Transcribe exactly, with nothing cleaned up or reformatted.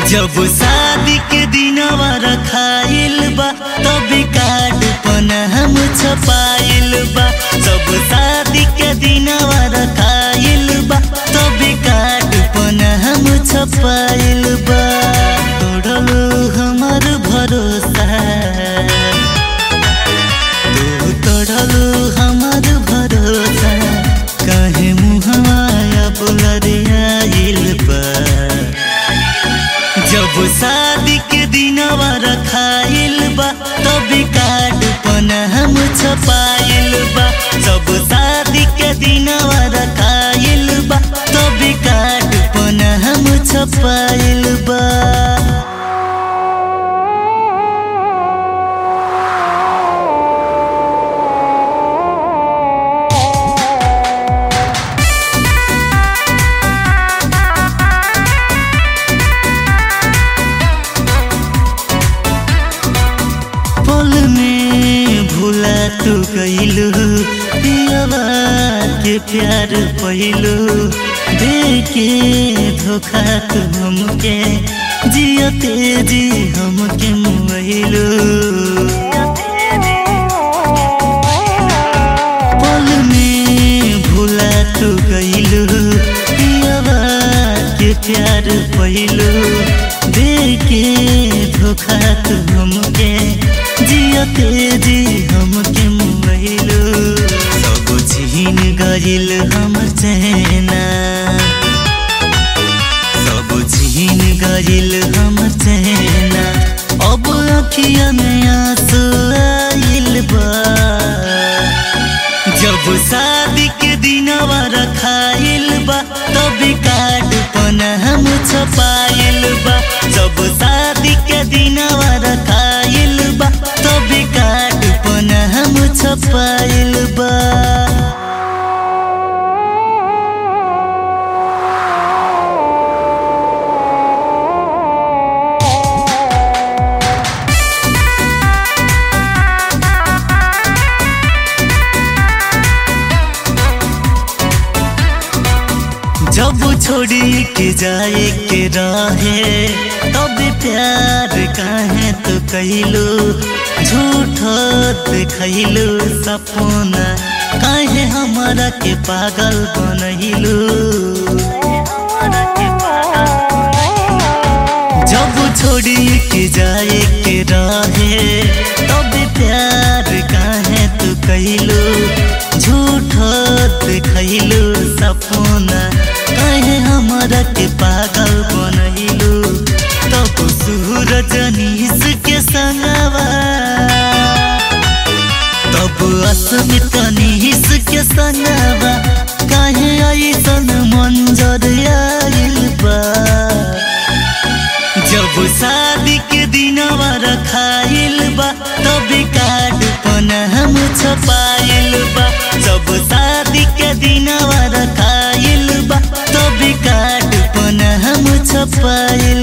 जब शादी के दिनवा रखाइल बा तभी कार्ड पन हम छपाइल बा। जब शादी के दिनवा रखाइल बा तभी कार्ड पन हम छपाइल बा। तोड़लू हमार भरोसा, तू तोड़लू हमार भरोसा, काहे मुहवा बुलरियाइल बा। जब शादी के दिनवा रखाइल बा तभी कार्ड पन हम छपाइल बा। जब शादी के दिनवा रखाइल बा तभी कार्ड पन हम छपाइल बा। पल में भूला तू गइलू, पियवा के प्यार पहिलू, देके धोखा तू हमके, जियते जी हमके मुइलू। पल में भूला तू गइलू, पियवा के प्यार पहिलू, देके धोखा तू हमके, जियते जी हमके मुइलू। सब छीन गइल हमर चैना, सब छीन गइल हमर चैना, अब अखिया में आंसू आइल बा। जब शादी के दिनवा रखाइल बा तभी कार्ड पन हम छपाइल बा। जब शादी के दिनवा रखाइल बा तभी कार्ड पन हम छपाइल बा। जब छोड़ी के जाए के रहे तब प्यार काहे तो कइलू, झूठ देखैलू सपना, काहे हमारा के पागल बनैलू। जब छोड़ी के जाए के रहे तब प्यार काहे तो कइलू, झूठ देखैलू सपना, काहे हमारा के पागल बनैलू। तब सूरज नीस के संगवा, तब अस्मित नीस के संगवा, काहे ऐसन मंजर आइल बा। जब शादी के दिनवा रखाइल बा तभी कार्ड पन हम छपाइल बा। जब शादी के दिनवा रखाइल बा तभी कार्ड पन हम छपाइल